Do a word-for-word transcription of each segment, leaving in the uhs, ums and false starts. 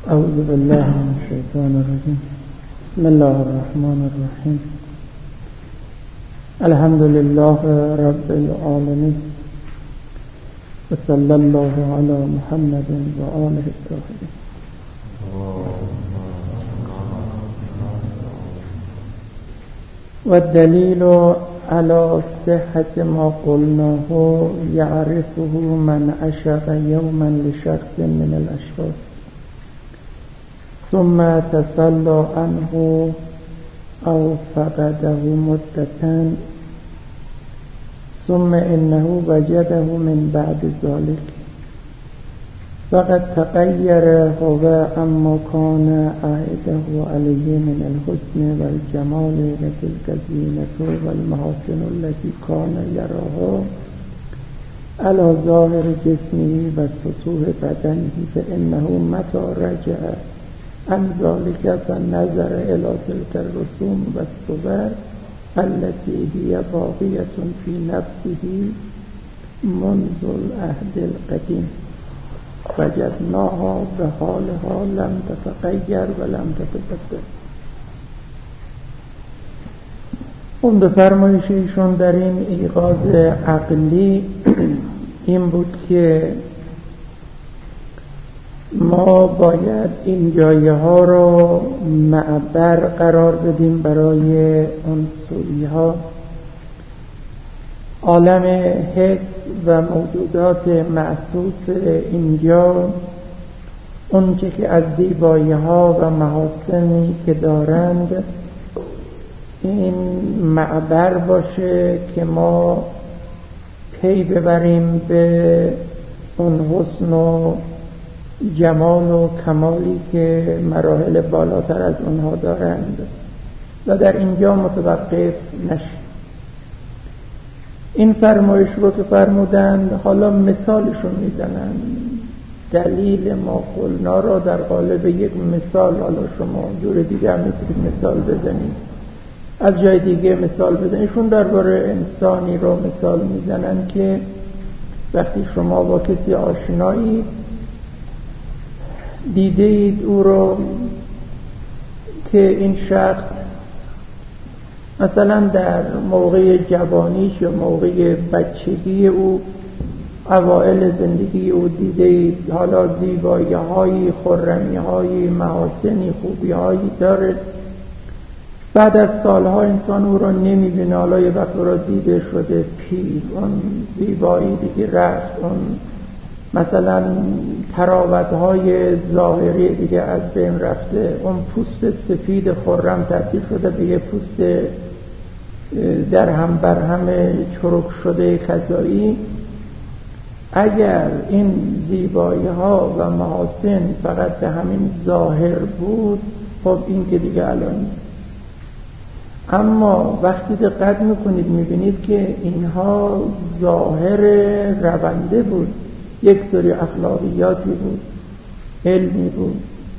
اعوذ بالله من الشیطان الرجیم. بسم الله الرحمن الرحیم. الحمد لله رب العالمین و صلی الله علی محمد و آله الطاهرین. و الدلیل على صحة ما قلناه يعرفه من عشق يوما لشخص من الأشخاص ثم تسلى عنه أو فقده مدة ثم إنه وجده من بعد ذلك فقد تغير هو عما كان عهده عليه من الحسن والجمال وتلك الزينة والمحاسن التي كان يراها على ظاهر جسمه وسطوح بدنه، فإنه متى رجع عن ذلك فنظر إلى تلك الرسوم والصور التي هي باقية في نفسه منذ العهد القديم وجدناها بحالها لم تتغير ولم تتبدل. اون به فرمایش ایشون در این ایقاظ عقلی این بود که ما باید این جایه ها رو معبر قرار بدیم برای اون سویی ها. عالم حس و موجودات محسوس اینجا اون چه که از زیبایی ها و محاسنی که دارند این معبر باشه که ما پی ببریم به اون حسن و جمال و کمالی که مراحل بالاتر از اونها دارند و در اینجا متوقف نشیم. این فرمایش رو که فرمودند حالا مثالشون میزنن. دلیل ما قلنا را در قالب یک مثال، حالا شما جور دیگه هم میتونید مثال بزنید، از جای دیگه مثال بزنید. ایشون درباره انسانی رو مثال میزنن که وقتی شما با کسی آشنایی دیدید او رو که این شخص مثلا در موقع جوانیش یا موقع بچگی او اوائل زندگی او دیدید حالا زیبایی های خرمی های محاسنی خوبی هایی داره، بعد از سالها انسان او رو نمیبینه، حالا یه وقت رو دیده شده پیر، اون زیبایی دیگه رفت، اون مثلا تراوت‌های ظاهری دیگه از بین رفته، اون پوست سفید خرم تبدیل شده به یه پوست در هم بر هم چرک شده خزایی. اگر این زیبایی ها و محاسن فقط به همین ظاهر بود خب این که دیگه الان نیست. اما وقتی دقت میکنید میبینید که اینها ظاهر رونده بود، یک سری اخلاقیاتی بود، علمی بود،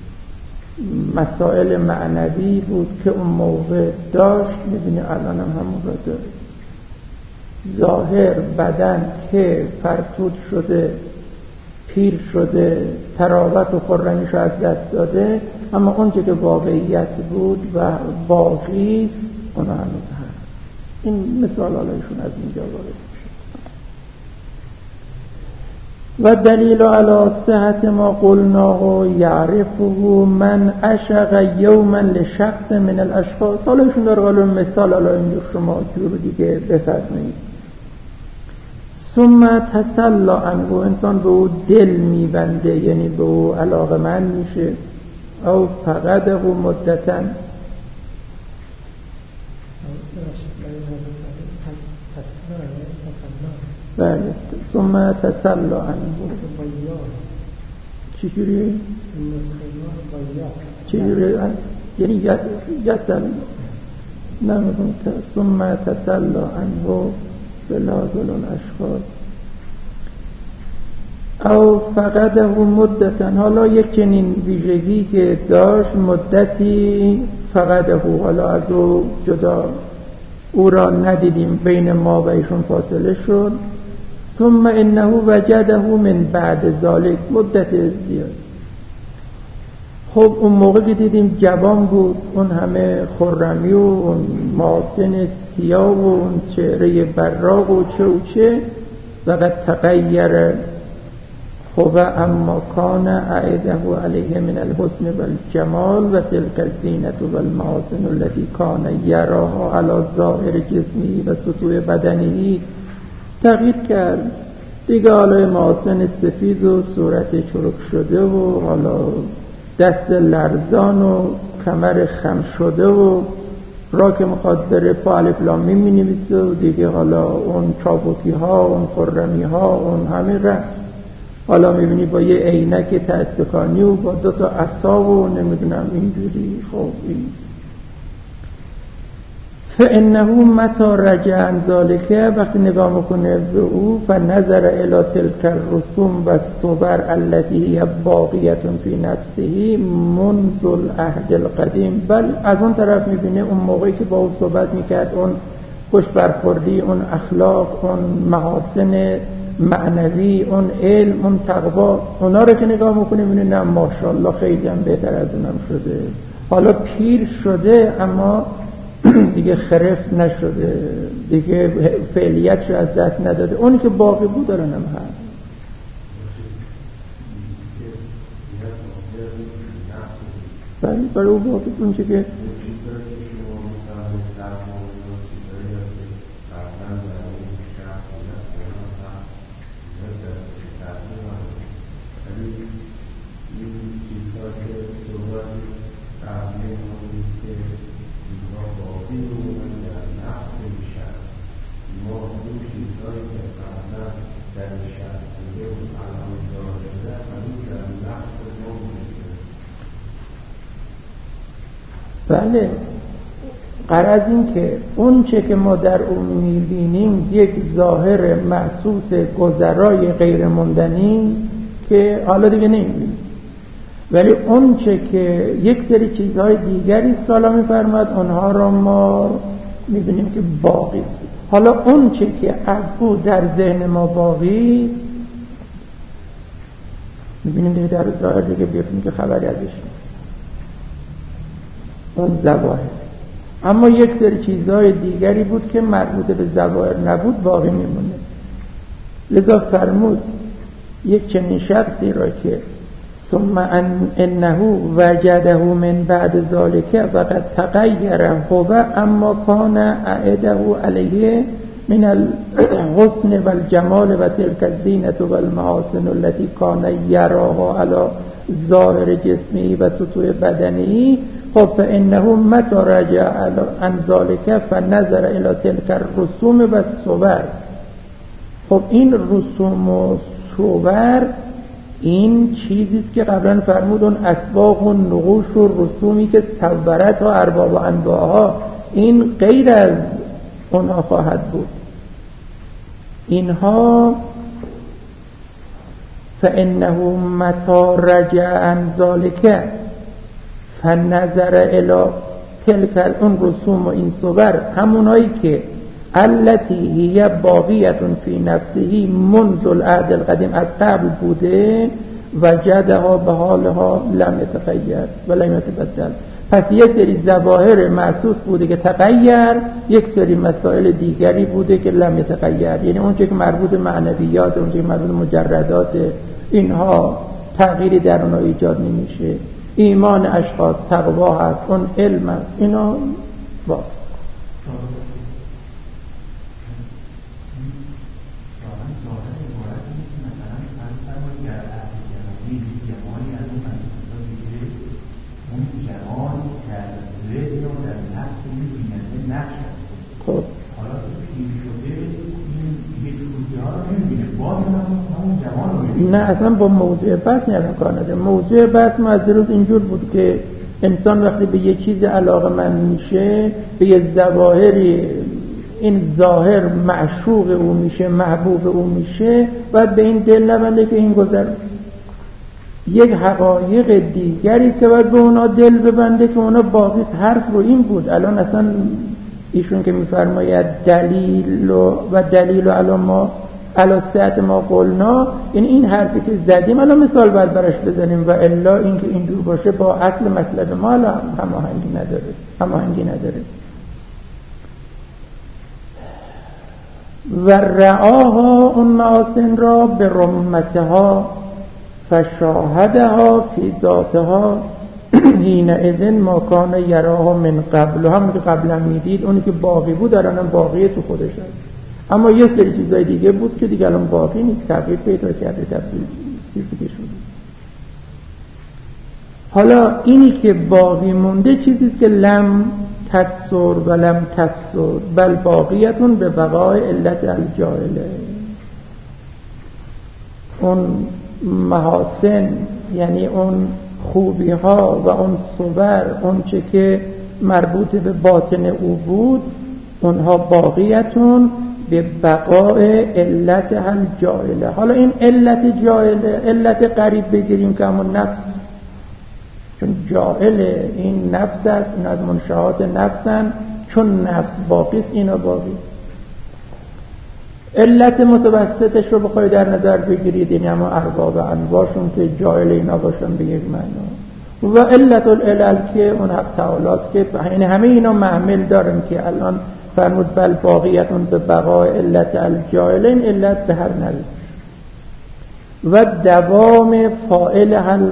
مسائل معنوی بود که اون موقع داشت، میبینی الان هم همون را داره. ظاهر بدن که فرتود شده، پیر شده، تراوت و خرمیش رو از دست داده، اما اون که واقعیت بود و باقیست اون هنوز هست. این مثال حالایشون از اینجا وارد و دلیل علی صحت ما قلناه یعرفه من عشق یوما لشخص من الاشخاص. حالا ایشون در قالب مثال حالا اینجور شما جور دیگه بفرمایید. ثم تسلی عنه، انسان به او دل میبنده، یعنی به او علاقه‌مند میشه. او فقده مدتا، بله. ثم تسلی عنه چجوری؟ چجوری؟ یعنی یسل نمیدونم. ثم تسلی عنه بلازل الاشخاص او فقده مدتا. حالا یک چنین ویژگی که داشت مدتی فقده، حالا از او جدا، او را ندیدیم، بین ما و ایشون فاصله شد. ثم انه وجده من بعد ذلك، مدت زیاد. خب اون موقع که دیدیم جوان بود، اون همه خرمی و اون محاسن سیاه و اون چهره براق و چه و چه وقد تغییر خب اما کان اعده علیه من الحسن والجمال و تلک الزینة والمحاسن التي کان یراها علی ظاهر جسمی و سطوع بدنی. تغییر کرد دیگه، حالا محاسن سفید و صورت چرک شده و حالا دست لرزان و کمر خم شده و را که میخواد بره پا الف لام میم می‌نویسه و دیگه حالا اون چابکی ها، اون خرمی ها، اون همه رفت. حالا میبینی با یه عینک تأسکانی و با دو تا عصا و نمیدونم اینجوری. خب این فانه متى رجع عن ذلك، وقتی نگاه میکنه به او، فنظر الى تلك الرسوم و الصور التي هي باقیه فی نفسه منذ العهد القدیم، بل از اون طرف میبینه اون موقعی که با او صحبت میکرد، اون خوش برخوردی، اون اخلاق، اون محاسن معنوی، اون علم، اون تقوا، اونا رو که نگاه میکنه میبینه نه ماشاءالله خیلی هم بهتر از اونم شده. حالا پیر شده اما دیگه خرف نشده، دیگه فعلیتشو از دست نداده، اونی که باقی بود دارن هم هست. بله برای او باقی اون چه که بله غرض این که اون چه که ما در اون میبینیم یک ظاهر محسوس گذرای غیر مندنی که حالا دیگه نمیبینیم، ولی اون چه که یک سری چیزهای دیگری است که حالا میفرماد اونها را ما میبینیم که باقی است. حالا اون چه که از او در ذهن ما باقی است میبینیم دیگه در ظاهر دیگه بیفتیم که خبری ازش نیست، اون ظواهر. اما یک سری چیزهای دیگری بود که مربوط به ظواهر نبود باقی میمونه. لذا فرمود یک چنین شخصی را که ثم ان انه وجده من بعد ذلك وقد تغیر هو اما کان اعده علیه من الحسن والجمال و تلك الزینة والمحاسن التي کان یراها علی ظاهر جسمی و سطوع بدنی. خب فانه متى رجع عن ذلك فنظر الى تلك الرسوم و الصور. خب این رسوم و صور این چیزیست که قبلا فرمود اون اسباق و نقوش و رسومی که صورت و ارباب و انواعها، این غیر از اونها خواهد بود. اینها فانه متى رجع عن ذلك فنظر الى تلك اون رسوم و این صور همونایی که التي هي باقیه فی نفسه منذ العهد القدیم، از قبل بوده، وجدها به حالها لم يتغیر و لم يتبدل. پس یک سری ظواهر محسوس بوده که تغییر، یک سری مسائل دیگری بوده که لم يتغیر، یعنی اون چه که مربوط معنویات، اون چه که مربوط مجردات، اینها تغییری در اونها ایجاد نمیشه. ایمان اشخاص، تقوا هست، اون علم هست، اینا باز نه اصلا با موضوع بحث نرم کار نداره. موضوع بحث ما از روز اینجور بود که انسان وقتی به یه چیز علاقه‌مند میشه، به یه ظواهری، این ظاهر معشوق او میشه، محبوب او میشه، باید به این دل نبنده که این گذر یک حقایق دیگری است که باید به اونا دل ببنده که اونا باقی است. حرف رو این بود. الان اصلا ایشون که میفرماید دلیل و, و دلیل و علی ما علی صحت ما قلنا، این این حرفی که زدیم الان مثال باید براش بزنیم و الا اینکه این دور باشه با اصل مطلب ما الان هماهنگی نداره هماهنگی نداره. و رعاها اون محاسن را به رمتها فشاهدها فی ذاتها حین اذن ما کان یراها من قبل، همون که قبلا میدید اونی که باقی بود الان باقی تو خودش هست، اما یه سری چیزای دیگه بود که دیگه الان باقی نیست، تغییر پیدا کرده، تبدیل چیزی که شده. حالا اینی که باقی مونده چیزیست که لم تکثر و لم تکثر بل باقیتون به بقای علت الجاهله. اون محاسن یعنی اون خوبی ها و اون صور، اون چه که مربوط به باطن او بود، اونها باقیتون به بقای علت الجاهله. حالا این علت جاهله علت قریب بگیریم که همون نفس، چون جاهله این نفس است، این از منشآت نفسن، چون نفس باقی است اینا باقی است. علت متوسطش رو بخواید در نظر بگیرید، یعنی همون ارباب انواعشون که جاهل اینا باشن به یک معنا، و علت العلل که اون حق تعالی است که یعنی همه اینا محمل دارن که الان فرمود بل باقیتون به بقای علت الجاهله، این علت به هر نوع و دوام فاعل هل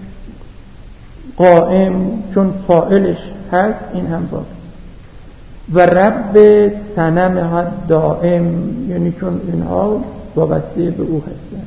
قائم، چون فاعلش هست این هم باقی است. و رب صنمها دائم، یعنی چون اینها وابسته به او هستن.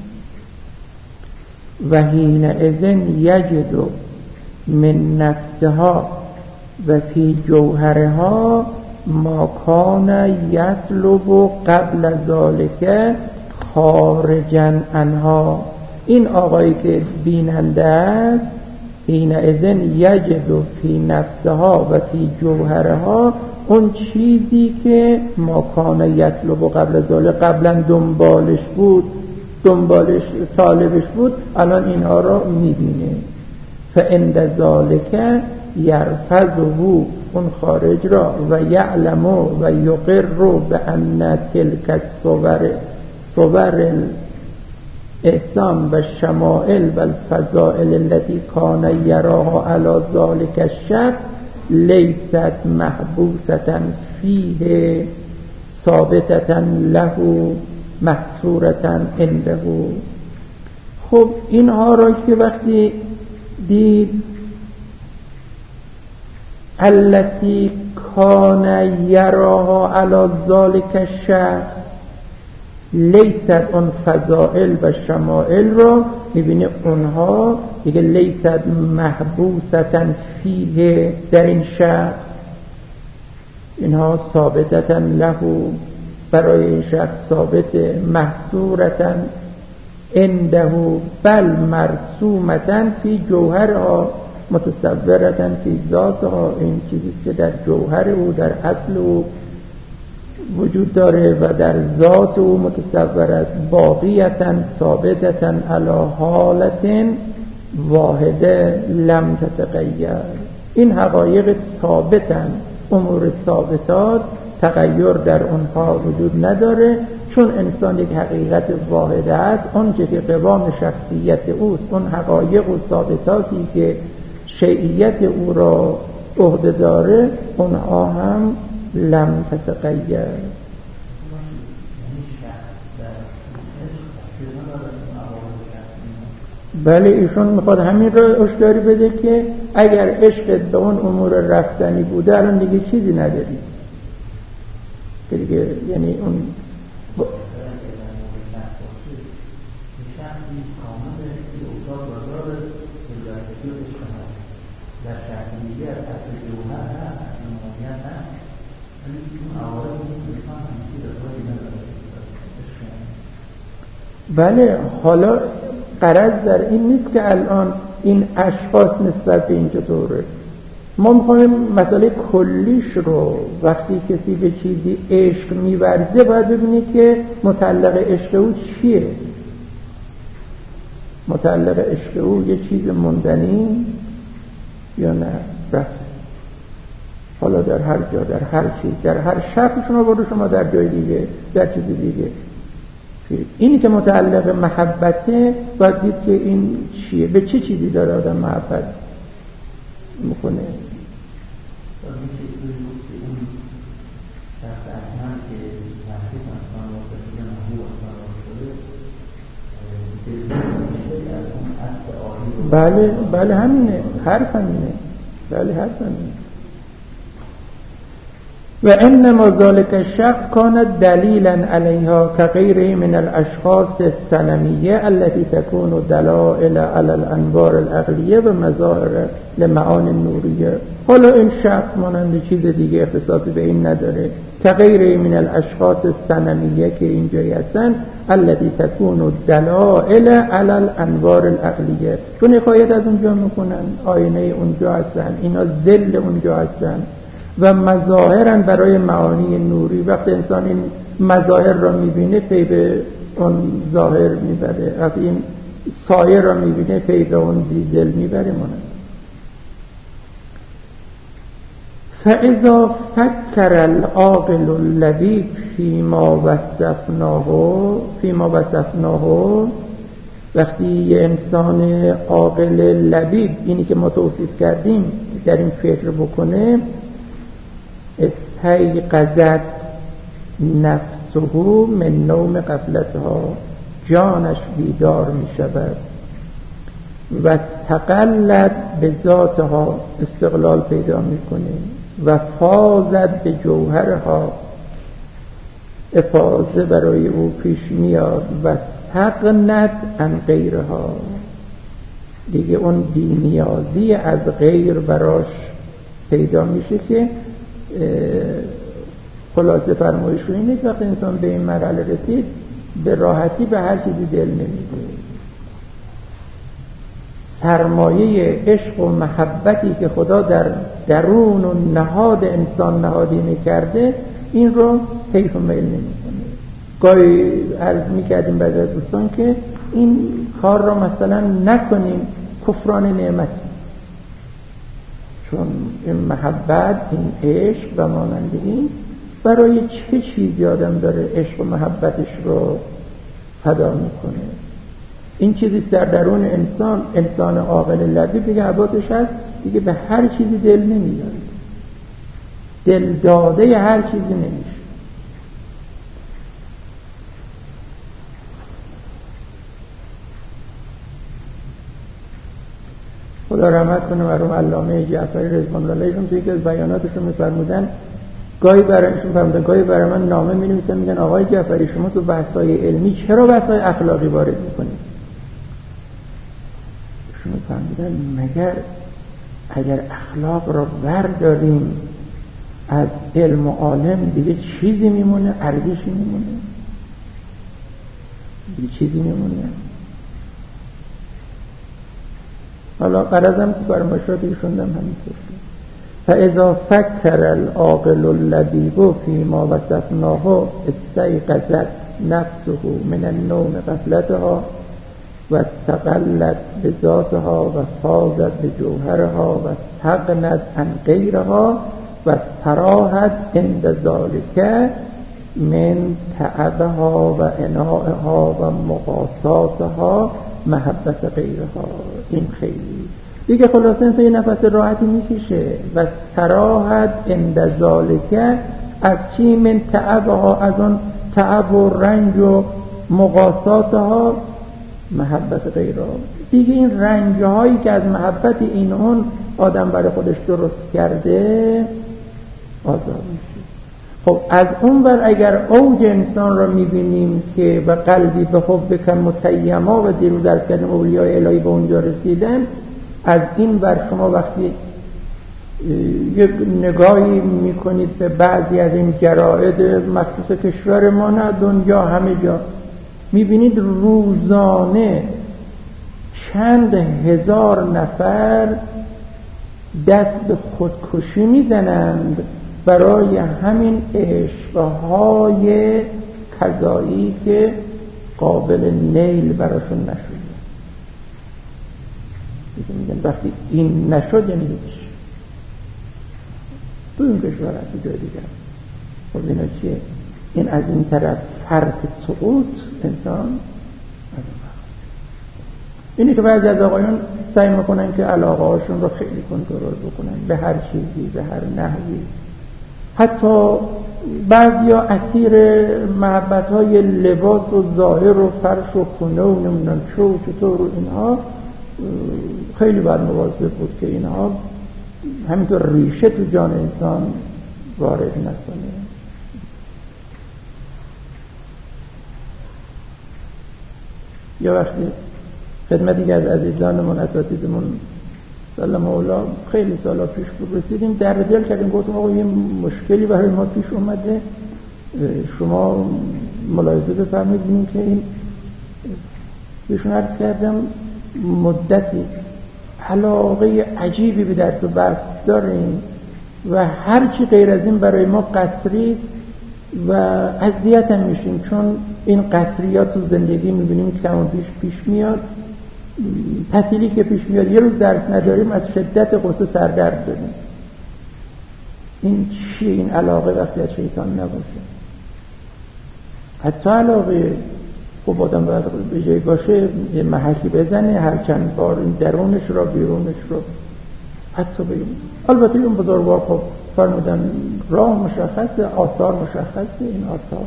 و حین اذن یجد من نفسها و فی جوهرها ما کان یطلب قبل ذالک خارجا عنها. این آقایی که بیننده است، حین اذن یجد فی نفسها و فی جوهرها، اون چیزی که ما کان یطلب قبل ذالک قبلا دنبالش بود، دنبالش طالبش بود، الان اینها را میبینه. فعند ذالک یرفضه، اون خارج را، و یعلم و یقر به ان تلک الصور صور الاحسان و شمائل و الفضائل التي کان یراها علی ذالک الشخص لیست محبوسة فیه ثابتة له محصورة عنده. خب اینها را که وقتی دید التي کان یراها علی ذالک الشخص، لیست اون فضائل و شمائل را میبینه اونها دیگه لیست محبوسة فیه در این شخص، اینها ثابتة له برای این شخص ثابت، محصورة عنده بل مرسومة فی جوهرها متصورة فی ذاتها. این چیزی که در جوهر او در اصل او وجود داره و در ذات او متصور است. باقیتا ثابتتا علی حالت واحده لم تتغیر. این حقایق ثابتن، امور ثابتات تغییر در اونها وجود نداره، چون انسان یک حقیقت واحده است. اون که قوام شخصیت اوست، اون حقایق و ثابتاتی که شیعیت او را عهده داره، اونها هم لم تتغیر. بله ایشون میخواد همین رو هشداری بده که اگر عشقت به اون امور رفتنی بوده الان دیگه چیزی نداری دیگه، یعنی اون ب... بله حالا غرض در این نیست که الان این اشخاص نسبت به این چطوره، ما میخوایم مسئله کلیش رو وقتی کسی به چیزی عشق میورزه باید ببینی که متعلق عشق او چیه. متعلق عشق او یه چیز موندنی یا نه رفت، حالا در هر جا، در هر چیز، در هر شخص شما برو شما در جای دیگه، در چیز دیگه اینی که متعلق محبته باید دید که این چیه، به چه چیزی داره آدم محبت میکنه. بله بله همینه، حرف همینه، بله حرف همینه. و انما ذلك الشخص كان دلیلا علیها كغيره من الاشخاص الصنمیه التي تكون دلائل على الانوار العقلیه و مظاهر لمعانی النوریه. حالا این شخص مانند چیز دیگه اختصاصی به این نداره. كغيره من الاشخاص الصنمیه که اینجایی هستن التي تكون دلائل على الانوار العقلیه، چون حکایت از اونجا میکنن، آینه اونجا هستن، اینا ذل اونجا هستن و مظاهرن برای معانی نوری. وقتی انسان این مظاهر را میبینه پی به اون ظاهر میبره، وقتی این سایه را میبینه پی به اون زیزل میبره. مانند فاذا فکر العاقل اللبیب فیما وصفناه فیما وصفناه وقتی یه انسان عاقل لبیب، اینی که ما توصیف کردیم، در این فکر بکنه، استیقظت نفسه من نوم غفلتها، جانش بیدار می شود و استقلت به ذاتها، استقلال پیدا می کنه و فازت به جوهرها، افاظه برای او پیش میاد و استغنت عن غیرها، دیگه اون بی‌نیازی از غیر براش پیدا میشه که خلاصه فرمایش رو اینه که وقتی انسان به این مرحله رسید به راحتی به هر چیزی دل نمیده. سرمایه عشق و محبتی که خدا در درون و نهاد انسان نهادینه کرده این رو حیف و میل نمیکنه. گاهی عرض میکردیم بعد از دوستان که این کار رو مثلا نکنیم، کفران نعمت، چون این محبت، این عشق و مانند این برای چه چیزی آدم داره عشق و محبتش رو فدا میکنه. این چیزیست در درون انسان، انسان عاقل لبیب دیگه حواسش هست، دیگه به هر چیزی دل نمیاد، دل داده هر چیزی نمیشه. خدا رحمت کنه مرحوم علامه جعفری رضوان الله علیهم توی یکی از بیاناتشون می‌فرمودن گاهی برایشون فرمودن گاهی برای من نامه می‌نویسن میگن آقای جعفری شما تو بحث‌های علمی چرا بحث‌های اخلاقی وارد می‌کنید؟ شما فرمودن مگر اگر اخلاق را برداریم از علم و عالم دیگه چیزی میمونه، ارزشی میمونه، دیگه چیزی میمونه. حالا قرضم که فرمایشاتی شوندم همینطور. فاذا فکر العاقل اللبیب فیما وصفناه استیقظت نفسه من النوم غفلتها و استقلت بذاتها و فازت بجوهرها و استغنت عن غیرها و استراحت عند ذلك من تعبها و عنایها و مقاساتها محبت غیرها. این خیلی دیگه خلاصه انسان یه نفس راحتی میکشه و استراحت عند ذلك از چی؟ من تعبها، از اون تعب و رنج و مقاساتها محبت غیرها. دیگه این رنج هایی که از محبت این اون آدم برای خودش درست کرده آزاد میشه. خب از اون ور اگر اوج انسان را میبینیم که و قلبی به حب کم متیما و دیرو درس کردن اولیای الهی به اونجا رسیدن، از این ور شما وقتی یک نگاهی میکنید به بعضی از این جراید مخصوص کشور ما، نه دنیا همه جا، میبینید روزانه چند هزار نفر دست به خودکشی میزنند برای همین عشقهای قضایی که قابل نیل براشون نشد. میگن وقتی این نشد یعنی هیچ. تو این کشور هست، جای دیگه هست. خب اینا چیه؟ این از این طرف فرق سقوط انسان اینی که بعضی از آقایون سعی میکنن که علاقه هاشون رو خیلی کنترل بکنن به هر چیزی به هر نحوی، حتی بعضیا اسیر محبت های لباس و ظاهر و فرش و خونه و نمیدونم چه و چطور و اینها. خیلی باید مواظب بود که اینها همینطور ریشه تو جان انسان وارد نکنه. یا وقتی خدمت دیگه از عزیزانمون اساتیدمون سلام الله خیلی سالا پیش بود رسیدیم، در دل کردیم، گفتم آقا یه مشکلی برای ما پیش اومده، شما ملاحظه بفرمایید. ببینیم که این بهشون عرض کردم مدتی علاقه عجیبی به درس و بحث داریم و هرچی غیر از این برای ما قصری است و اذیت هم میشیم، چون این قصریات تو زندگی میبینیم کم و بیش پیش میاد. تعطیلی که پیش میاد یه روز درس نداریم از شدت غصه سردرد داریم. این چیه این علاقه وقتی از شیطان نباشه؟ حتی علاقه خب آدم باید به جایی باشه یه محلی بزنه هر چند بار این درونش را بیرونش را حتی بگیم. البته این بزرگوار خب فرمودن راه مشخصه، آثار مشخصه. این آثار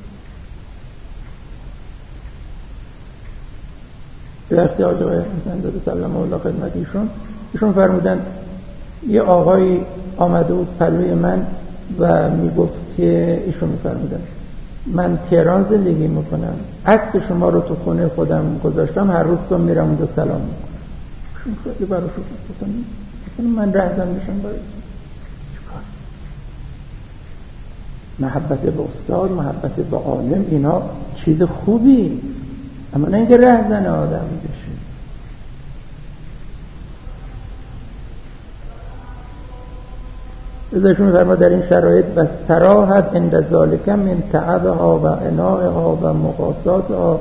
به وقتی آقای حسین زاده سلام الله خدمت ایشون ایشون فرمودن یه آقای آمده بود پلوی من و میگفت که ایشون میفرمودن من تهران زندگی میکنم، عکس شما رو تو خونه خودم گذاشتم، هر روز صبح میرم اونجا سلام میکنم. ایشون خیلی برای شکر گفتن من رهزن میشم برای چیکار؟ محبت به استاد، محبت به عالم اینا چیز خوبی است، اما نه اینکه رهزن آدم بشه. ازشون میفرما در این شرایط و صراحت عند ذالک من تعبها و عناءها و مقاساتها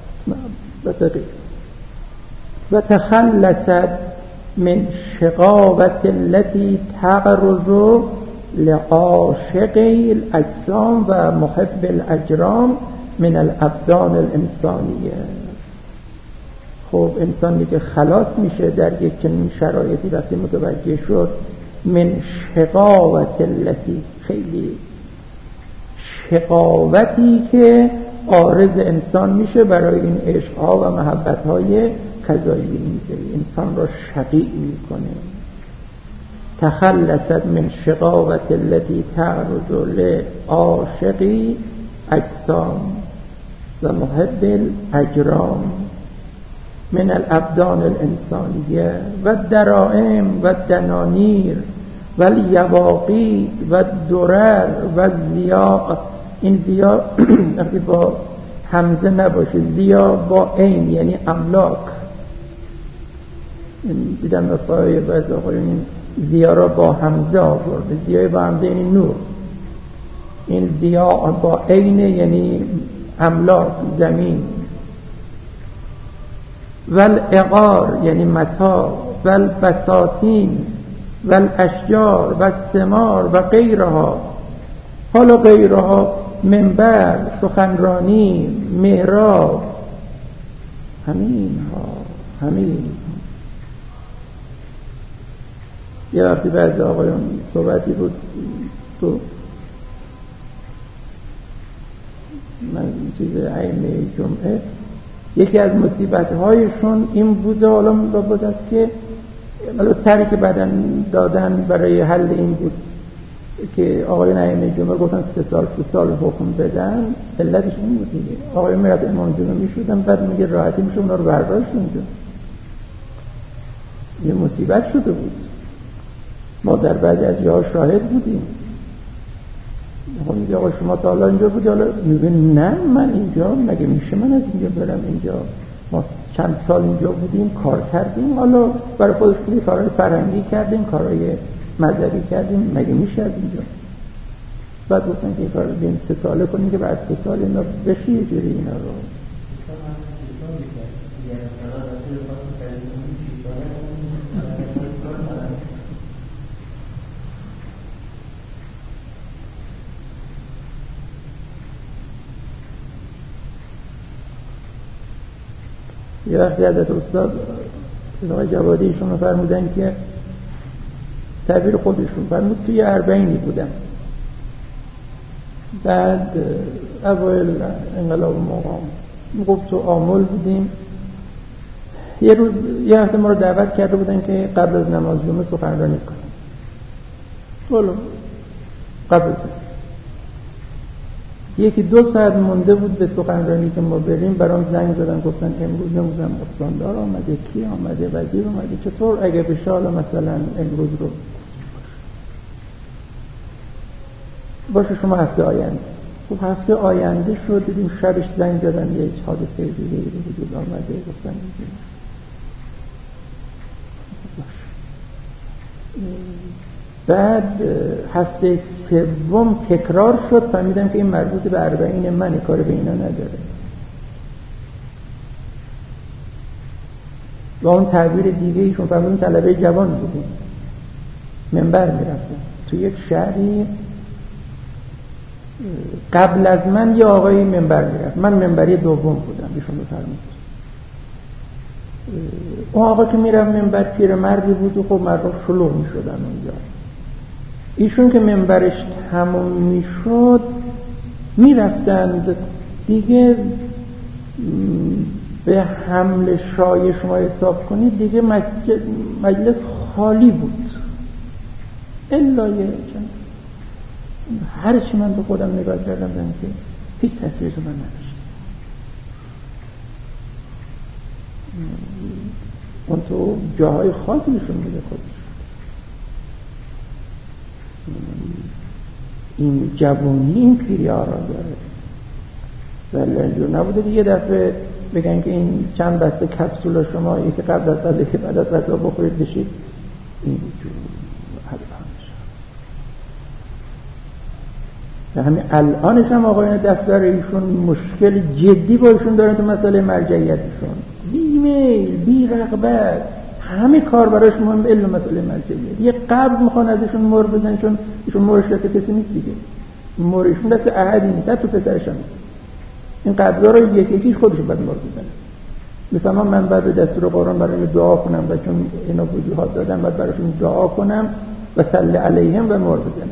و تخلصت من شقاوت التي تغرز لعاشقی الاجسام و محب الاجرام من الابدان الانسانیه. خب انسانی که خلاص میشه در یک چنین شرایطی وقتی متوجه شد من شقاوت التي، خیلی شقاوتی که عارض انسان میشه برای این عشقها و محبتهای قضایی، انسان را شقی میکنه. تخلصت من شقاوت التي تعرض لعاشقی اجسام و محب الاجرام من الابدان الانسانیه و الدرائم و الدنانیر و الیواقیت و الدرر و الضیاء. این ضیاء وقتی با همزه نباشه، ضیاء با عین یعنی املاک. دیدم نسخه‌های بعضی آقایون این ضیاء را با همزه آورده، ضیاء با همزه یعنی نور، این ضیاء با عین یعنی املاک زمین. والعقار یعنی متاع، والبساتین والاشجار والثمار و غیرها. حالا غیرها منبر، سخنرانی، محراب، همین ها همین. یه وقتی بعضی آقایون صحبتی بود تو من چیز عین جمعه، یکی از مصیبت‌هایشون این بوده، حالا بود است که حالا طرحی که بعداً دادن برای حل این بود که آقایون ائمه جمعه گفتن سه سال سه سال حکم بدن. علتش این بود دیگه، آقایون میرفت امام جمعه میشدن بعد میگه راحتی میشه اونا رو برداشت اونجا. یه مصیبت شده بود، ما در بعضی از جاها شاهد بودیم. خب میگه آقا شما تا حالا اینجا بودی؟ حالا میگه نه من اینجا مگه میشه من از اینجا برم اینجا؟ ما چند سال اینجا بودیم کار کردیم، حالا برای خودش کلی کارهای فرهنگی کردیم، کارهای مذهبی کردیم، مگه میشه از اینجا؟ بعد گفتن که این کار رو بین سه ساله کنیم که بعد سه سال اینا بشه یه جوری اینا رو. یه وقتی حضرت استاد آقای جوادی ایشون فرمودن که تعبیر خودشون فرمود توی اربعینی بودم، بعد اوایل انقلاب مقام گفت تو آمل بودیم، یه روز یه هفته ما رو دعوت کرده بودن که قبل از نماز جمعه سخنرانی کنیم. ولو قبل یکی دو ساعت مونده بود به سخنرانی که ما بریم، برام زنگ زدن گفتن امروز نمیدونم استاندار آمده، کی آمده، وزیر آمده، چطور اگه بشه حالا مثلا امروز رو باشه شما هفته آینده. خب هفته آینده شد، دیدیم شبش زنگ زدن یه حادثه دیگه به وجود آمده، گفتن بعد هفته سوم تکرار شد، فهمیدم که این مربوط به اربعین منه، کار به اینا نداره. و اون تعبیر دیگه ایشون فرمودن طلبه جوان بودیم، منبر میرفتم تو یک شهری، قبل از من یه آقایی منبر میرفت، من منبری دوم بودم. ایشون بفرمود اون آقا که میرفت منبر پیر مردی بود و خب مردم شلوغ میشدن اونجا. ایشون که منبرش تموم میشد میرفتند دیگه، به حمل شای شما حساب کنید دیگه مجلس خالی بود الا یه چند هر چی من به خودم نگاه کردم دیدم که هیچ تأثیری تو من نداشت. اون تو جاهای خاصی نشون میده خودش. این جوانی این پیری آرا داره ولی اینجور نبوده دیگه دفعه بگن که این چند بسته کپسول شما یکی قبل از غذا که بعد از غذا بخورید بشید اینجور همین الانش هم آقایان دفتر ایشون مشکل جدی با ایشون دارن تو مسئله مرجعیتشون، بی میل بی رغبت، همه کار براش مهم الا مسئله مرجعیت. یه قبض میخوان ازشون مهر بزنن چون ایشون مهرش دست کسی نیست دیگه، مهرشون دست احدی نیست، حتی پسرش هم نیست. این قبضا رو یکی یکیش خودشون باید مهر بزنن. میفهمم من بعد به دستور قرآن برای دعا کنم و چون اینا وجوهات دادن بعد براشون دعا کنم و صلی علیهم و مهر بزنم،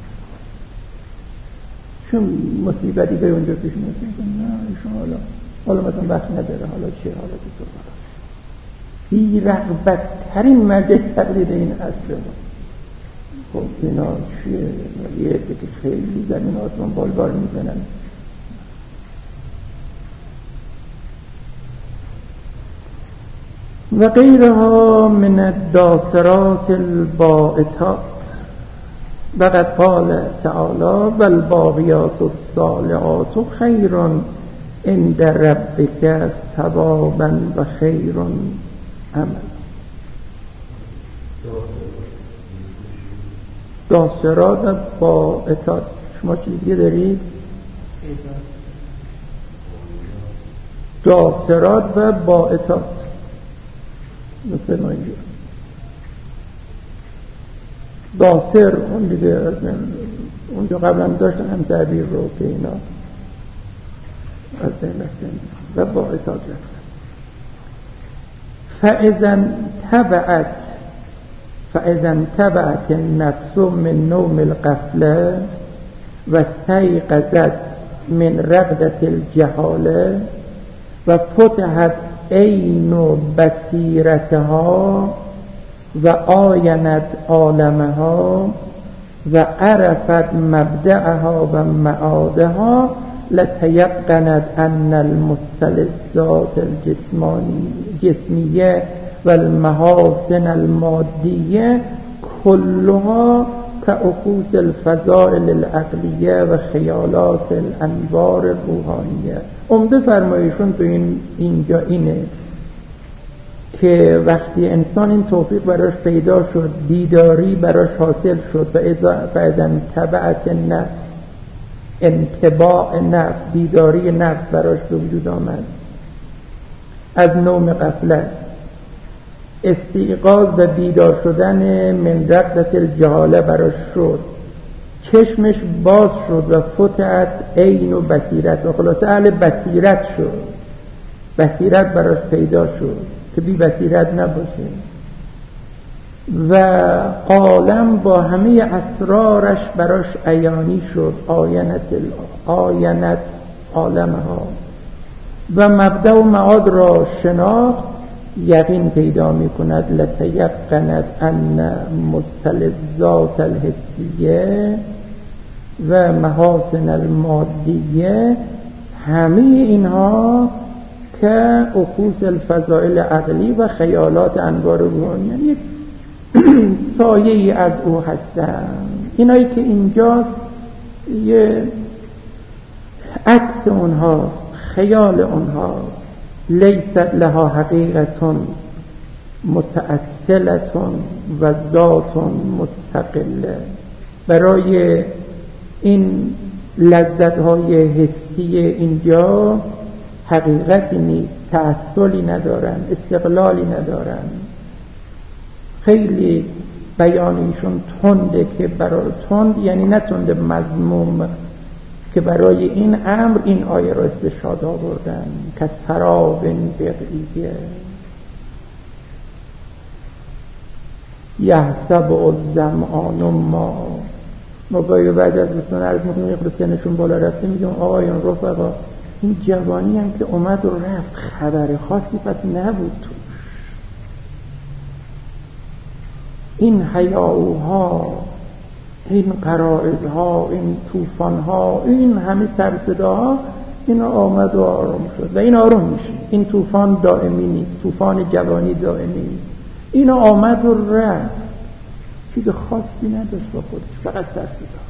چون مصیبتی به اونجا پیش میاد نه ایشون حالا حالا مثلا وقت نداره، حالا چه حالا تو بی رغبت ترین مرجع تقلید این اصل. خب اینا چیه؟ یه عده که خیلی زمین آسمان بالبال میزنن. و غیرها من الداسرات البائتات و قد قال تعالی و الباقیات الصالحات خیر عند ربک ثوابا و خیر عمل. داسرات و بائتات شما چیزی دارید؟ داسرات و بائتات مثل ما اینجا داسر اون دیگه اونجا قبلا داشتن هم تعبیر رو که اینا از بین رفتن و بائتات رفتن. فاذا تبعت فاذا تبعت النفس من نوم الغفله و استيقظت من رقدة الجهاله و فتحت عین بصیرتها و آینت عالمها و عرفت مبدعها و معادها لتیقنت ان المستلزات الجسمیه و المحاسن المادیه كلها كعكوس الفضائل العقلیه و خیالات الانوار الروحانیه. عمده فرمایشون تو این اینجا اینه که وقتی انسان این توفیق براش پیدا شد، بیداری براش حاصل شد و اذا تبعت نفس، انتباع نفس، بیداری نفس براش به وجود آمد، از نوم غفلت استیقاظ و بیدار شدن من رقدة الجهاله براش شد، چشمش باز شد و فتحت عین و بصیرت و خلاصه اهل بصیرت شد بصیرت براش پیدا شد که بی بصیرت نباشه و عالم با همه اسرارش براش عیانی شد. آینت آینت عالمها و مبدأ و معاد را شناخت، یقین پیدا می کند. لتیقنت ان مستلزات الحسیه و محاسن المادیه، همه اینها که اخوص الفضائل عقلی و خیالات انوار روحانیان یک سایه ای از او هستند. اینایی که اینجاست یه عکس اونهاست، خیال اونهاست. لیست لها حقیقتون متأصلتون و ذاتون مستقله. برای این لذت‌های حسی اینجا حقیقتی نیست، تأصلی ندارن، استقلالی ندارن. خیلی بیانیشون تنده که برای تند یعنی نه تند مذموم، که برای این امر این آیه را استشهاد آوردن که سراب بقیه یحسب الظمآن ما. ما باید بعد از دوستان عرض میکنیم یک سنشون بالا رفته، میگم آقایون رفقا این جوانی هم که اومد و رفت خبر خاصی پس نبود توش. این هیاهوها، این قرائزها، این طوفانها، این همه سرصداها، این آمد و آرام شد و این آرام میشه. این طوفان دائمی نیست، طوفان جوانی دائمی نیست. این آمد و رفت، چیز خاصی نداشت با خودش، فقط سرصدا.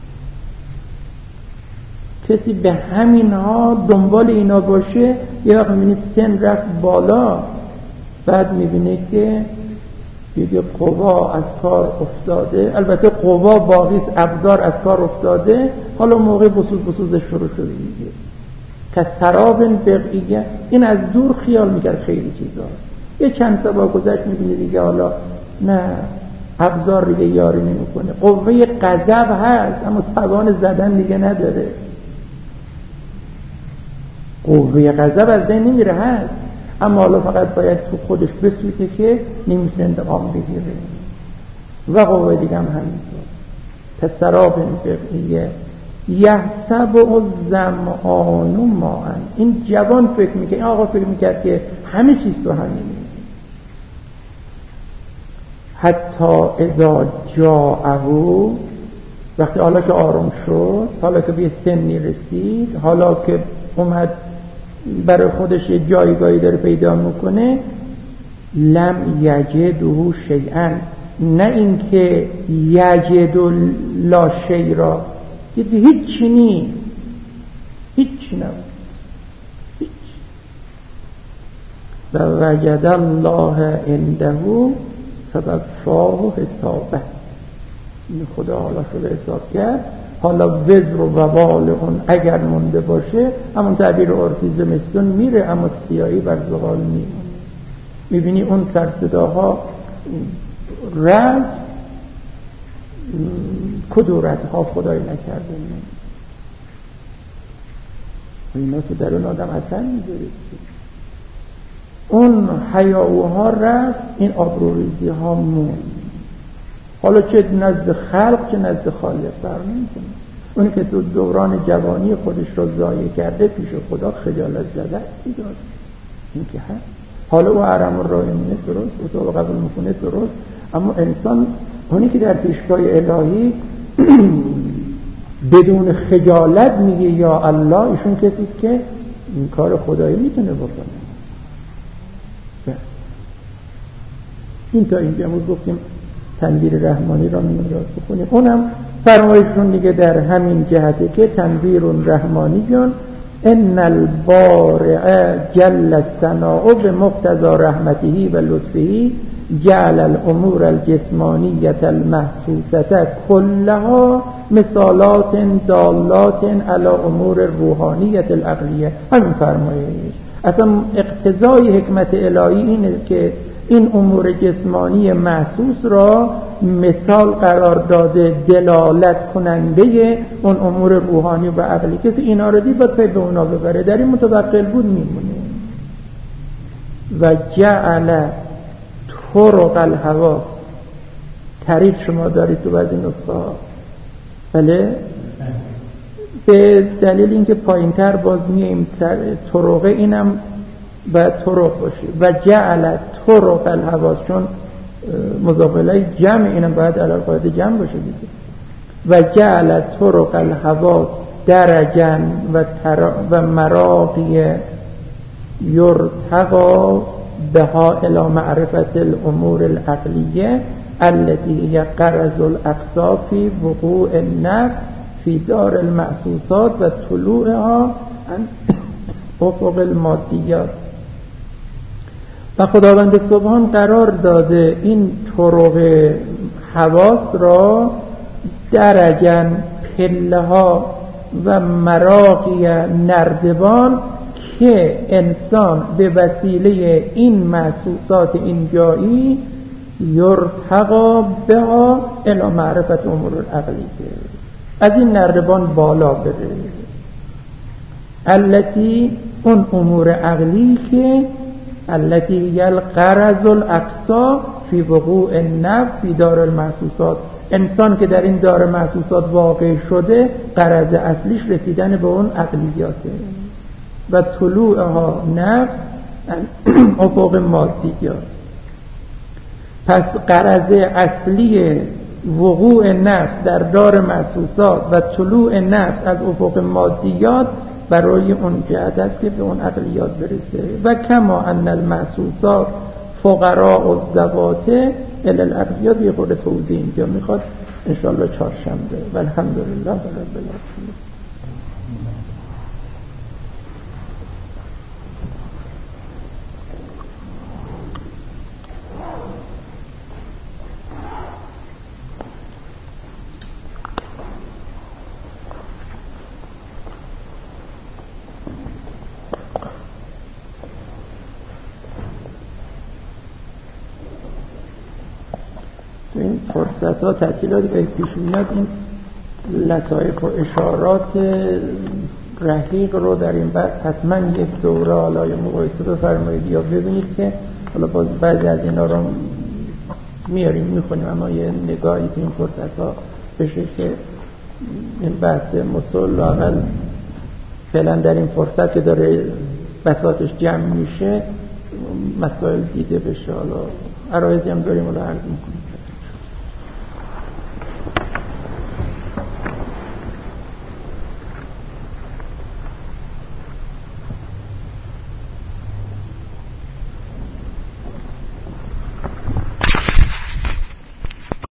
کسی به همینها دنبال اینا باشه یه وقت میبینید سن رفت بالا، بعد میبینه که دیگه قوا از کار افتاده. البته قوا باقیست، ابزار از کار افتاده، حالا موقع بسوز بسوزش شروع شده دیگه. که سراب بقیه، این از دور خیال میکرد خیلی چیزاست، یه چند سبا گذشت میبینه دیگه حالا نه، ابزار دیگه یاری نمیکنه. قوه غضب هست اما توان زدن دیگه نداره. قوه غضب از بین نمیره، هست اما حالا فقط باید تو خودش بسوزه که نمیتونه انتقام بگیره. و قوه دیگه هم همینطور. تسراب بقیه یحسب الظمآن ماء. این جوان فکر میکنه، این آقا فکر میکرد که همه چیز تو همینه. حتی اذا جاءه، وقتی حالا که آرام شد، حالا که به سنی رسید، حالا که اومد برای خودش یه جایگاهی داره پیدا میکنه، لم یجده شیئا، نه اینکه یجد لا شیء را، هیچ چی نیست، هیچ چی نبود، هیچ. و وجد الله عنده فوفاه حسابه. خدا حالا شده حساب کرد. حالا وزر و وبال اون اگر مونده باشه، همون تعبیر عرفی زمستون میره اما سیاهی بر زغال میمونه. میبینی اون سرصداها رد کدورت ها خدای نکرده، اینا که در اون آدم اثر میذاره. اون حیاهوها رفت، این آبروریزی ها موند. حالا چه نزد خلق چه نزد خالق فرق نمیکنه. اونی که تو دوران جوانی خودش رو ضایع کرده پیش خدا خجالت زده هستی داره، این که هست. حالا او حرم الراه میونه درست، او تو قبول میکنه درست، اما انسان اونی که در پیشگاه الهی بدون خجالت میگه یا الله، ایشون کسیست که این کار خدایی میتونه بکنه. این تا اینجا ما گفتیم تنویر رحمانی را میاد بکنیم. اونم فرمایشون دیگه در همین جهته که تنویر رحمانی جان ان البارع جل ثناؤه به مقتضى رحمته و لطفه جعل الامور الجسمانیه المحسوسه كلها مثالات دالات علی امور روحانیه العقلیه. همین فرمایش اصلا اقتضای حکمت الهی اینه که این امور جسمانی محسوس را مثال قرار داده، دلالت کننده اون امور روحانی و عقلی. کسی اینا رو دید باید پی به اونا ببره، در این متوکل بود میمونه. و جعل طرق الحواس. طریق شما دارید تو بعضی نسخه ها، بله، به دلیل اینکه پایینتر باز میایم طرقه، اینم باید طرق باشه. و جعل طرق الحواس، چون مضاف الیه جمع، اینم باید علی القاعده جمع باشه دیگه. و جعل طرق الحواس درجا و, و مراقی یرتقا بها الى معرفت الامور العقلیه التي هي قرض الاقصى في وقوع النفس في دار المحسوسات و طلوعها عن افق المادیات. و خداوند سبحان قرار داده این طرق حواس را درجن، پله ها و مراقی نردبان که انسان به وسیله این محسوسات اینجایی یرتقا بها الی معرفت امور العقلیه، از این نردبان بالا بره. التی، اون امور عقلی که التی هی الغرض الاقصی فی وقوع النفس فی دار المحسوسات، انسان که در این دار محسوسات واقع شده، غرض اصلیش رسیدن به اون عقلیاته. و طلوعها نفس افق مادیات. پس غرض اصلی وقوع نفس در دار محسوسات و طلوع نفس از افق مادیات برای اون جهت است که به اون عقلیات برسه. و کما ان المحسوسات فقراء الذوات الی العقلیات، یه خورده توضیح اینجا میخواد انشاءالله چهارشنبه. و الحمدلله رب العالمین. این فرصت ها تعطیلاتی که پیش میاد، این لطایف و اشارات رحیق رو در این بحث حتما یک دوره حالا مقایسه بفرمایید یا ببینید که حالا باز بعضی از اینا رو میاریم میخونیم، اما یه نگاهی تو این فرصت ها بشه که این بحث مسل لااقل فعلا در این فرصت که داره بساطش جمع میشه مسائل دیده بشه. حالا عرایزی هم داریم، حالا عرض میکنیم.